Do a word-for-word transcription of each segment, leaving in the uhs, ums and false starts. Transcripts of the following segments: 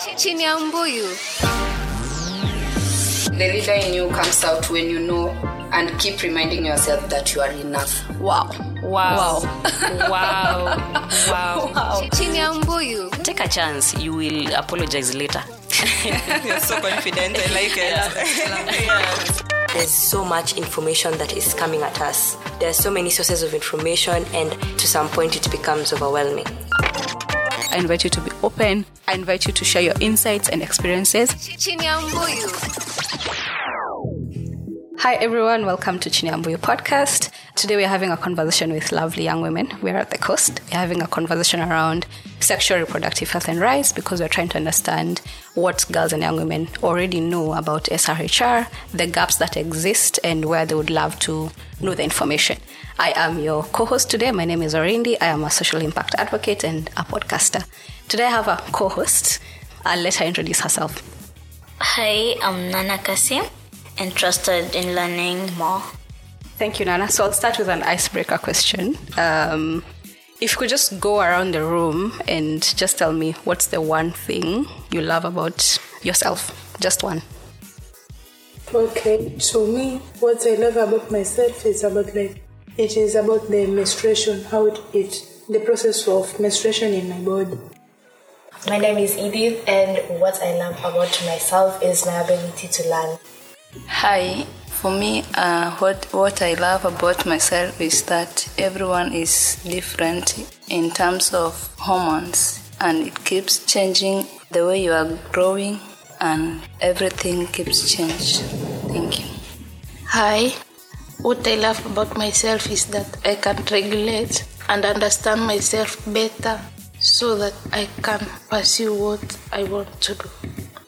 Chini ya Mbuyu. The leader in you comes out when you know and keep reminding yourself that you are enough. Wow. Wow. Wow. Wow. Wow. Wow. Chini ya Mbuyu. Take a chance. You will apologize later. You're so confident. I like it. Yeah. There's so much information that is coming at us. There are so many sources of information, and to some point it becomes overwhelming. I invite you to be open. I invite you to share your insights and experiences. Chini ya Mbuyu. Hi everyone, welcome to Chini ya Mbuyu podcast. Today we are having a conversation with lovely young women. We are at the coast. We are having a conversation around sexual reproductive health and rights because we're trying to understand what girls and young women already know about S R H R, the gaps that exist, and where they would love to know the information. I am your co-host today. My name is Orindi. I am a social impact advocate and a podcaster. Today I have a co-host. I'll let her introduce herself. Hi, I'm Nana Kasim, interested in learning more. Thank you, Nana. So I'll start with an icebreaker question. Um, if you could just go around the room and just tell me what's the one thing you love about yourself. Just one. Okay, to me, what I love about myself is about like, it is about the menstruation, how it, it the process of menstruation in my body. My name is Edith, and what I love about myself is my ability to learn. Hi, for me, uh, what what I love about myself is that everyone is different in terms of hormones, and it keeps changing the way you are growing, and everything keeps changing. Thank you. Hi, what I love about myself is that I can regulate and understand myself better so that I can pursue what I want to do.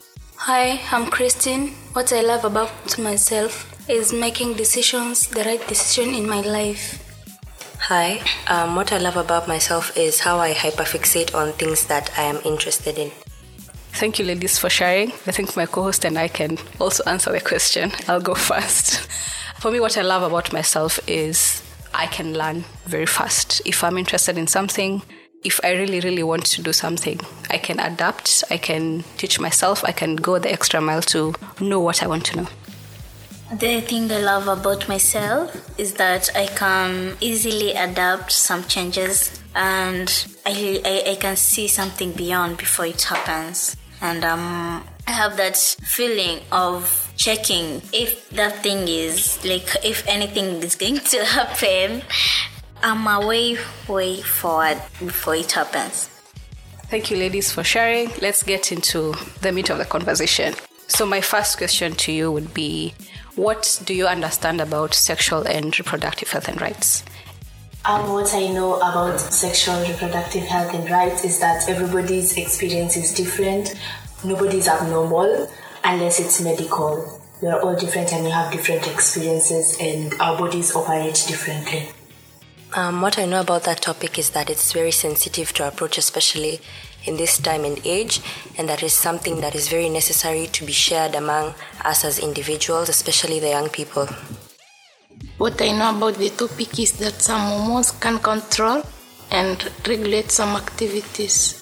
Hi, I'm Christine. What I love about myself is making decisions, the right decision in my life. Hi, um, what I love about myself is how I hyperfixate on things that I am interested in. Thank you, ladies, for sharing. I think my co-host and I can also answer the question. I'll go first. For me, what I love about myself is I can learn very fast. If I'm interested in something, if I really, really want to do something, I can adapt, I can teach myself, I can go the extra mile to know what I want to know. The thing I love about myself is that I can easily adapt some changes, and I, I, I can see something beyond before it happens. And um, I have that feeling of checking if that thing is, like, if anything is going to happen, I'm a way, way forward before it happens. Thank you, ladies, for sharing. Let's get into the meat of the conversation. So my first question to you would be, what do you understand about sexual and reproductive health and rights? Um, what I know about sexual and reproductive health and rights is that everybody's experience is different. Nobody's abnormal unless it's medical. We are all different and we have different experiences, and our bodies operate differently. Um, what I know about that topic is that it's very sensitive to approach, especially in this time and age, and that is something that is very necessary to be shared among us as individuals, especially the young people. What I know about the topic is that some hormones can control and regulate some activities.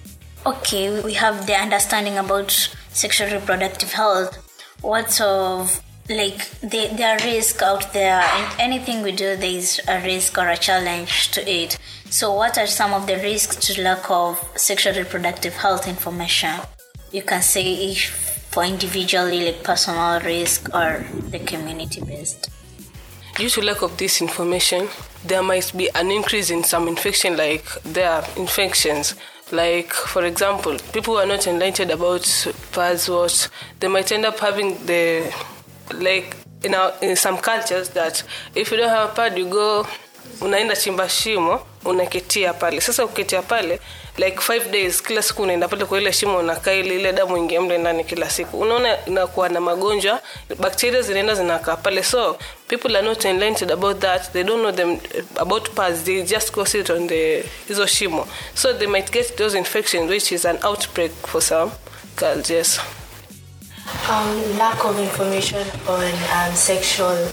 Okay, we have the understanding about sexual reproductive health. What sort of Like, there, there are risks out there. In anything we do, there is a risk or a challenge to it. So what are some of the risks to lack of sexual reproductive health information? You can say if for individually, like personal risk, or the community-based. Due to lack of this information, there might be an increase in some infection, like there are infections. Like, for example, people who are not enlightened about pads, what they might end up having the... Like in, our, in some cultures that if you don't have a pad, you go unaenda chimba shimo unaketia pale. Sasa uketia pale like five days kila siku unaenda pale kwa ile shimo unakaa ile ile damu ingia mle ndani kila siku. Unaona inakuwa na magonjwa, bacteria zinaenda zinakaa pale. So people are not enlightened about that. They don't know them about pads. They just go sit on the hizo shimo. So they might get those infections, which is an outbreak for some girls. Yes. Um, lack of information on um, sexual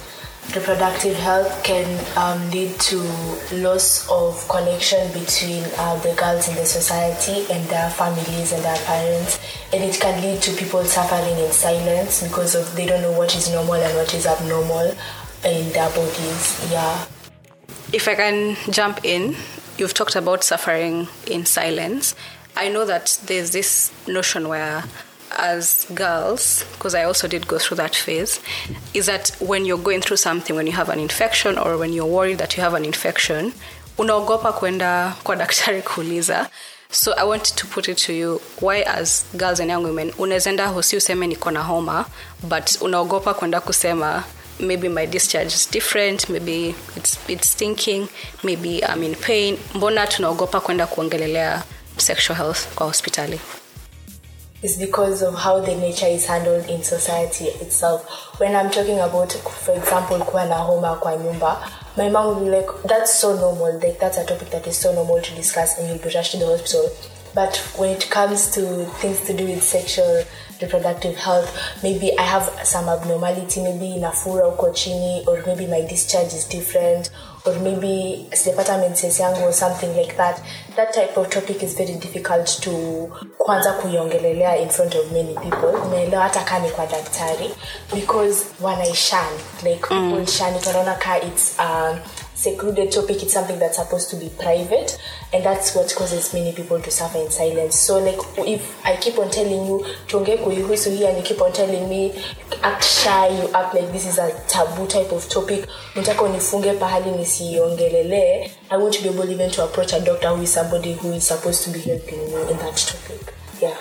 reproductive health can um, lead to loss of connection between uh, the girls in the society and their families and their parents, and it can lead to people suffering in silence because of they don't know what is normal and what is abnormal in their bodies. Yeah. If I can jump in, you've talked about suffering in silence. I know that there's this notion where as girls, because I also did go through that phase, is that when you're going through something, when you have an infection or when you're worried that you have an infection, unaogopa kwenda kwa daktari kuuliza. So I want to put it to you, why as girls and young women, unaweza hosi useme niko na homa, but unaogopa kwenda kusema maybe my discharge is different, maybe it's it's stinking, maybe I'm in pain. Mbona tunaogopa kwenda kuongelelea sexual health kwa hospitali? It's because of how the nature is handled in society itself. When I'm talking about, for example, kuwa na homa kwa nyumba, my mom will be like, that's so normal, like that's a topic that is so normal to discuss and you'll be rushed to the hospital. But when it comes to things to do with sexual reproductive health, maybe I have some abnormality, maybe nafura uko chini, or maybe my discharge is different, or maybe sijapata menses yangu or something like that. That type of topic is very difficult to kwanza kuiongelelea in front of many people. Unaelewa hata kani kwa daktari, because wanaishan, like mm. people shan it, wanaona ka it's um, secluded topic, it's something that's supposed to be private, and that's what causes many people to suffer in silence. So like if I keep on telling you tuongee kuihusu hii and you keep on telling me act shy, you act like this is a taboo type of topic, nataka unifunge pahali nisiongelele, I won't be able even to approach a doctor who is somebody who is supposed to be helping me in that topic. Yeah.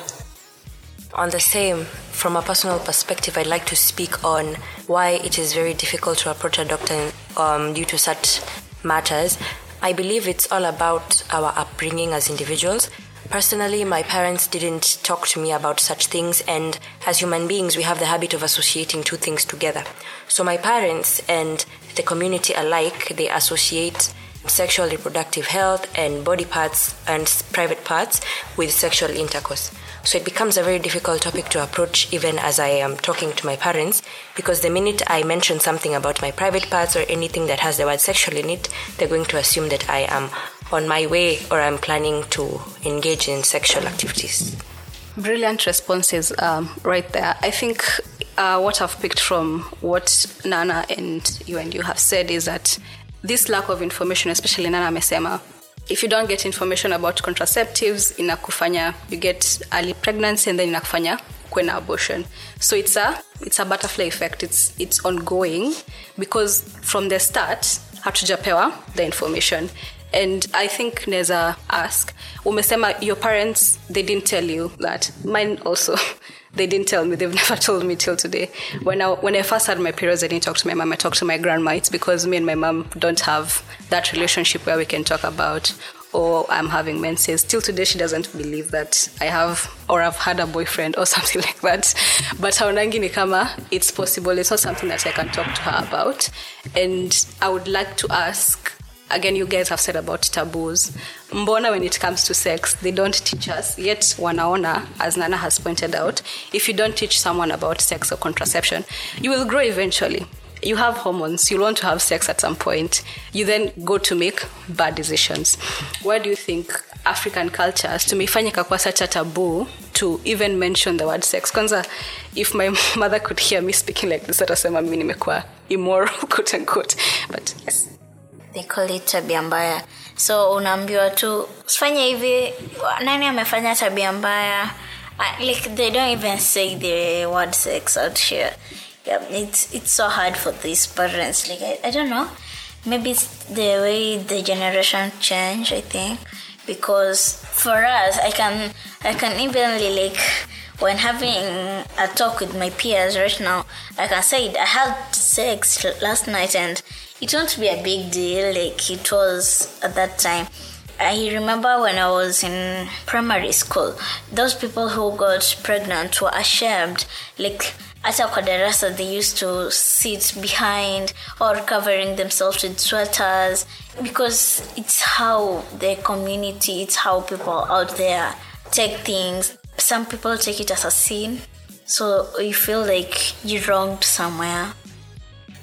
On the same, from a personal perspective, I'd like to speak on why it is very difficult to approach a doctor um, due to such matters. I believe it's all about our upbringing as individuals. Personally, my parents didn't talk to me about such things, and as human beings, we have the habit of associating two things together. So my parents and the community alike, they associate sexual reproductive health and body parts and private parts with sexual intercourse. So it becomes a very difficult topic to approach even as I am talking to my parents, because the minute I mention something about my private parts or anything that has the word sexual in it, they're going to assume that I am on my way or I'm planning to engage in sexual activities. Brilliant responses um, right there. I think uh, what I've picked from what Nana and you and you have said is that this lack of information, especially Nana amesema, if you don't get information about contraceptives, inakufanya you get early pregnancy, and then inakufanya kwena abortion. So it's a it's a butterfly effect. It's it's ongoing because from the start hatujapewa the information. And I think Neza ask, umesema your parents, they didn't tell you that. Mine also, they didn't tell me. They've never told me till today. When I when I first had my periods, I didn't talk to my mom. I talked to my grandma. It's because me and my mom don't have that relationship where we can talk about, or I'm having menses. Till today, she doesn't believe that I have or I've had a boyfriend or something like that. But haonangi ni kama it's possible. It's not something that I can talk to her about. And I would like to ask, again, you guys have said about taboos. Mbona, when it comes to sex, they don't teach us. Yet, wanaona, as Nana has pointed out, if you don't teach someone about sex or contraception, you will grow eventually. You have hormones. You'll want to have sex at some point. You then go to make bad decisions. Why do you think African cultures, tumeifanya kwa such a taboo to even mention the word sex? Kwanza, if my mother could hear me speaking like this, atasema mimi nimekuwa immoral, quote unquote. But yes. They call it tabia mbaya. So unaambiwa tu usifanye hivi, nani amefanya tabia mbaya? Like they don't even say the word sex out here. Yeah, it's it's so hard for these parents. Like I, I don't know, maybe it's the way the generation change. I think because for us, I can I can even like when having a talk with my peers right now, I can say I had sex last night and it won't be a big deal like it was at that time. I remember when I was in primary school, those people who got pregnant were ashamed. Like, hata kwa darasa, they used to sit behind or covering themselves with sweaters because it's how the community, it's how people out there take things. Some people take it as a sin, so you feel like you wronged somewhere.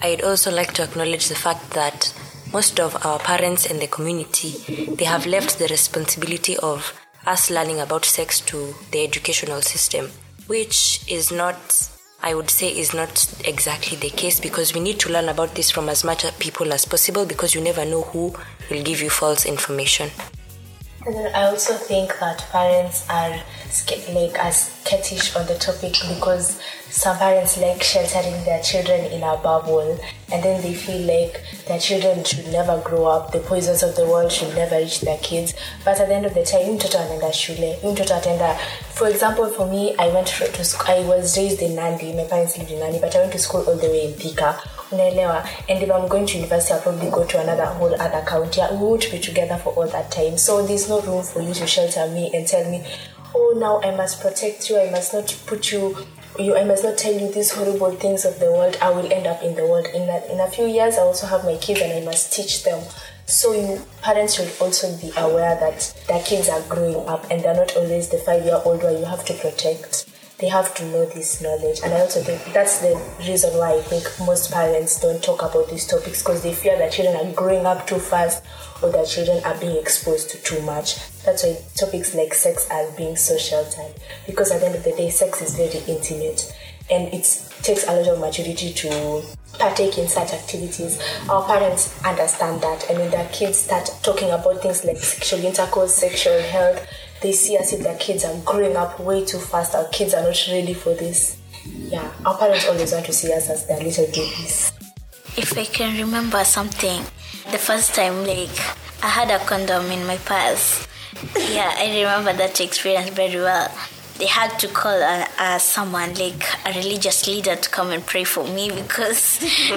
I'd also like to acknowledge the fact that most of our parents and the community, they have left the responsibility of us learning about sex to the educational system, which is not, I would say, is not exactly the case, because we need to learn about this from as much people as possible, because you never know who will give you false information. And then I also think that parents are like as skittish on the topic because some parents like sheltering their children in a bubble, and then they feel like their children should never grow up, the poisons of the world should never reach their kids. But at the end of the time, mtoto anaenda shule, mtoto atenda. For example, for me, I went to school, I was raised in Nandi, my parents lived in Nandi, but I went to school all the way in Thika. Unaelewa? And if I'm going to university, I'll probably go to another whole other county. We won't be together for all that time. So there's no room for you to shelter me and tell me, oh, now I must protect you, I must not put you, you I must not tell you these horrible things of the world. I will end up in the world. In a, in a few years, I also have my kids and I must teach them. So you, parents should also be aware that their kids are growing up and they're not always the five-year-old where you have to protect. They have to know this knowledge. And I also think that's the reason why I think most parents don't talk about these topics, because they fear that children are growing up too fast or that children are being exposed to too much. That's why topics like sex are being so sheltered, because at the end of the day, sex is very intimate and it takes a lot of maturity to partake in such activities. Our parents understand that, and when their kids start talking about things like sexual intercourse, sexual health, they see as if their kids are growing up way too fast. Our kids are not ready for this. Yeah, our parents always want to see us as their little babies. If I can remember something, the first time, like, I had a condom in my purse. Yeah, I remember that experience very well. They had to call uh, uh, someone, like a religious leader, to come and pray for me because,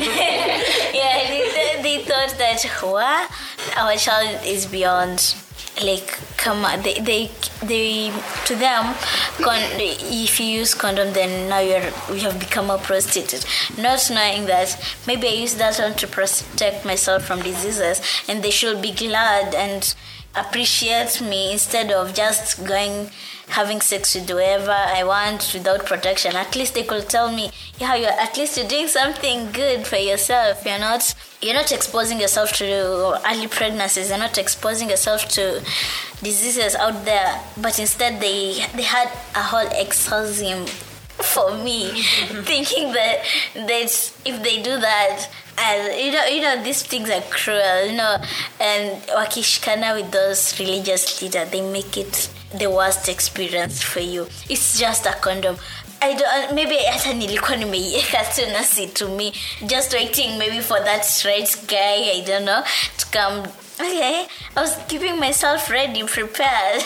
yeah, they, they thought that, what? Our child is beyond. Like, come on, they, they, they, to them, con- if you use condom, then now you're, you have become a prostitute. Not knowing that maybe I use that one to protect myself from diseases, and they should be glad and appreciate me instead of just going, having sex with whoever I want without protection. At least they could tell me, yeah, you're at least you're doing something good for yourself. You're not, you're not exposing yourself to early pregnancies. You're not exposing yourself to diseases out there. But instead, they they had a whole exorcism for me, thinking that that if they do that, and you know, you know, these things are cruel, you know, and wakishikana with those religious leaders, they make it the worst experience for you. It's just a condom. I don't, maybe hata nilikuwa nimeiweka tu nasi to me, just waiting maybe for that right guy, I don't know, to come. Okay, I was keeping myself ready, prepared.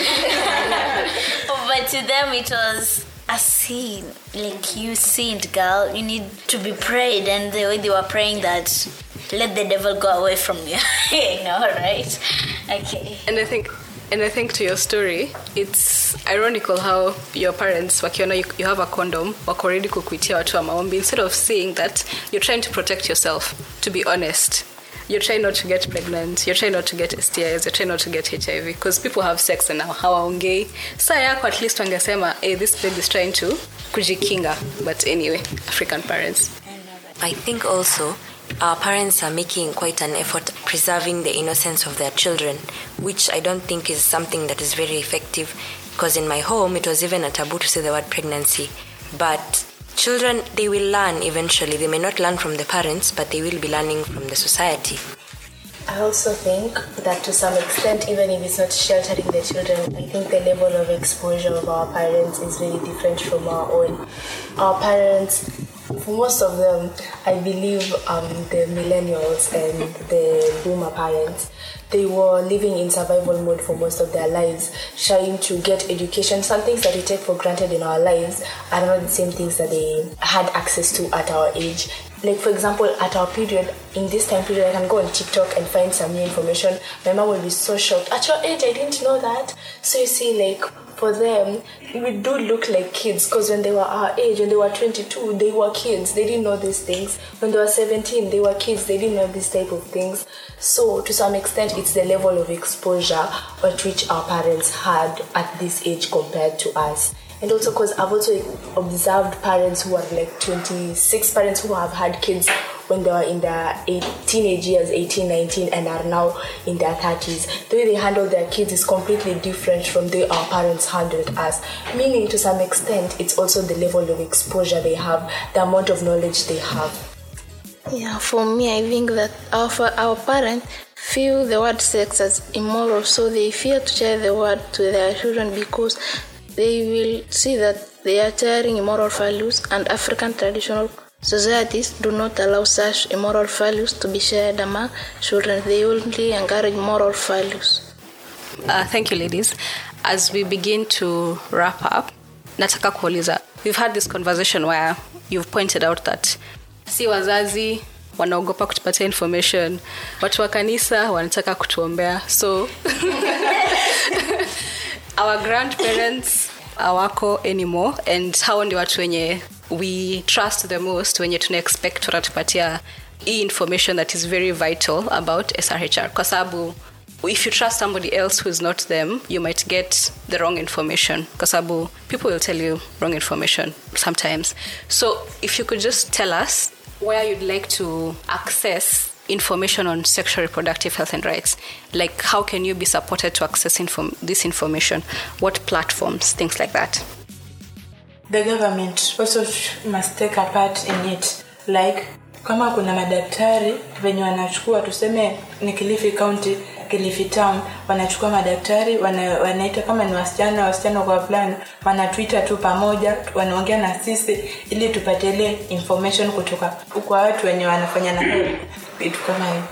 But to them it was a sin. Like, you sinned, girl. You need to be prayed. And the way they were praying that, let the devil go away from you. You know, right? Okay. And I think And I think to your story, it's ironical how your parents, wakiona you, you have a condom, wako ready kukuitia watu wa maombi, instead of saying that you're trying to protect yourself, to be honest. You're trying not to get pregnant, you're trying not to get S T Is, you're trying not to get H I V, because people have sex and now hawaongei. Saa yako at least wangesema, hey, this baby is trying to kujikinga. But anyway, African parents. I think also our parents are making quite an effort preserving the innocence of their children, which I don't think is something that is very effective, because in my home it was even a taboo to say the word pregnancy. But children, they will learn eventually. They may not learn from the parents, but they will be learning from the society. I also think that to some extent, even if it's not sheltering the children, I think the level of exposure of our parents is very different from our own. Our parents, for most of them, I believe um, the millennials and the boomer parents, they were living in survival mode for most of their lives, trying to get education. Some things that we take for granted in our lives are not the same things that they had access to at our age. Like, for example, at our period, in this time period, I can go on TikTok and find some new information. My mom will be so shocked. At your age, I didn't know that. So you see, like, for them, we do look like kids, because when they were our age, when they were twenty-two, they were kids. They didn't know these things. When they were seventeen, they were kids. They didn't know these type of things. So to some extent, it's the level of exposure at which our parents had at this age compared to us. And also because I've also observed parents who are like twenty-six, parents who have had kids when they were in their eight, teenage years, eighteen, nineteen, and are now in their thirties. The way they handle their kids is completely different from the way our parents handled us. Meaning, to some extent, it's also the level of exposure they have, the amount of knowledge they have. Yeah, for me, I think that our, our parents feel the word sex as immoral, so they fear to share the word to their children because they will see that they are sharing immoral values, and African traditional societies do not allow such immoral values to be shared among children. They only encourage moral values. Uh, thank you, ladies. As we begin to wrap up, nataka kuuliza, we've had this conversation where you've pointed out that si wazazi wanaogopa kutupatia information, watu wa kanisa wanataka kutuombea, so our grandparents hawako anymore, and hao ndio watu wenye we trust the most, wenye tuna expect watatupatia hii information that is very vital about S R H R, kwa sababu if you trust somebody else who is not them, you might get the wrong information, kwa sababu people will tell you wrong information sometimes. So if you could just tell us where you'd like to access information on sexual reproductive health and rights, like how can you be supported to access inform- this information, what platforms, things like that. The government also must take a part in it, like kama kuna madaktari venye wanachukua, tuseme ni Kilifi County, Kilifi Town, wanachukua madaktari wana, wanaita kama ni wasichana wasichana kwa fulani, wanatuita tu pamoja, wanaongea na sisi ili tupate ile information kutoka kwa watu wenye wanafanya na vitu kama hiyo.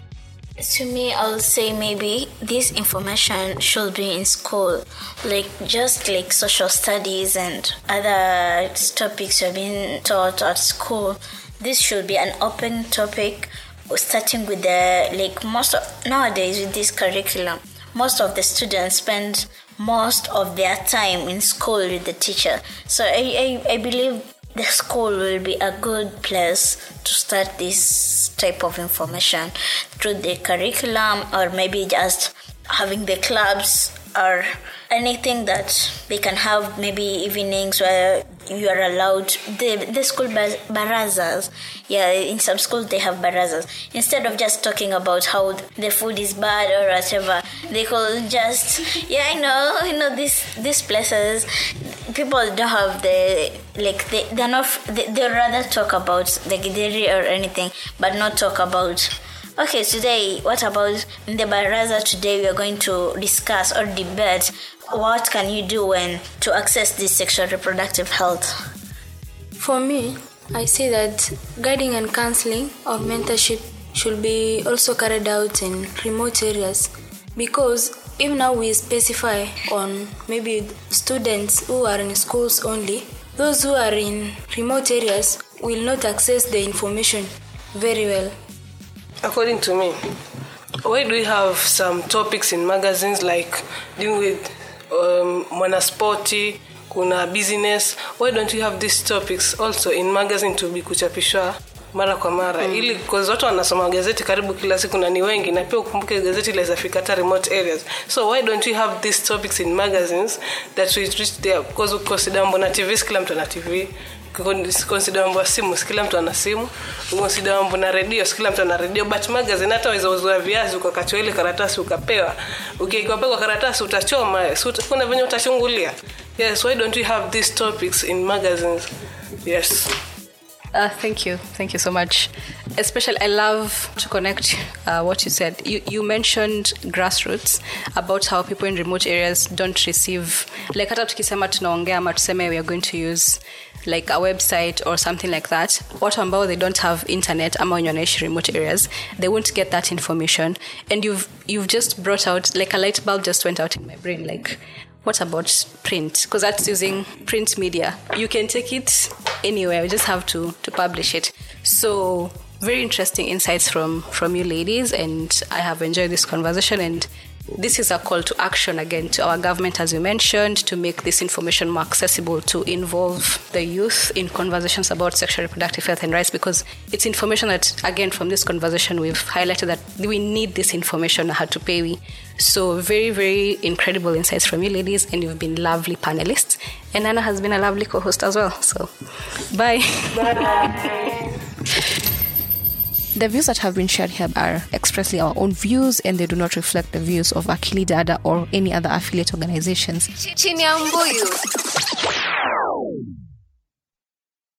To me, I'll say maybe this information should be in school, like just like social studies and other topics are being taught at school. This should be an open topic, starting with the, like most of, nowadays with this curriculum, most of the students spend most of their time in school with the teacher. So I, I, I believe the school will be a good place to start this type of information through the curriculum, or maybe just having the clubs or anything that they can have, maybe evenings where you are allowed, the, the school bar- barazas. Yeah, in some schools they have barazas. Instead of just talking about how the food is bad or whatever, they could just, yeah, I know, you know, these these places, people don't have the, like, they, they're not, they, they'd rather talk about the gideri or anything, but not talk about, okay, today, what about in the baraza today we are going to discuss or debate what can you do when to access this sexual reproductive health. For me, I see that guiding and counseling or mentorship should be also carried out in remote areas, because if now we specify on maybe students who are in schools only, those who are in remote areas will not access the information very well. According to me, why do we have some topics in magazines like dealing with um, mwanaspoti, kuna business? Why don't we have these topics also in magazine to be kuchapishwa mara kwa mara? Mm. Ili kwa watu wanasoma gazeti karibu kila siku na ni wengi, na pia ukumbuke gazeti laweza fika hata remote areas. So why don't we have these topics in magazines that we reach there? Because consider mbona T V, kila mtu ana T V. Consider mbona simu, kila mtu ana simu. Consider mbona radio, kila mtu ana radio. But magazine hata waweza uzoa viazi ukakachwa ile karatasi ukapewa. Ukiikopeka karatasi utachoma, so kuna venye utachungulia. Yes, why don't we have these topics in magazines? Yes. Uh, thank you. Thank you so much. Especially, I love to connect uh, what you said. You, you mentioned grassroots, about how people in remote areas don't receive, like hata tukisema tunaongea ama tuseme we are going to use like a website or something like that. Watu ambao they don't have internet ama wenye wanaishi remote areas, they won't get that information. And you've you've just brought out, like a light bulb just went out in my brain, like, what about print? Because that's using print media. You can take it anywhere. You just have to, to publish it. So very interesting insights from, from you ladies. And I have enjoyed this conversation. And this is a call to action again to our government, as you mentioned, to make this information more accessible, to involve the youth in conversations about sexual reproductive health and rights, because it's information that, again, from this conversation, we've highlighted that we need this information how to pay we. So very, very incredible insights from you ladies, and you've been lovely panelists. And Anna has been a lovely co-host as well. So bye. Bye. The views that have been shared here are expressly our own views and they do not reflect the views of Akili Dada or any other affiliate organizations. Chini ya Mbuyu.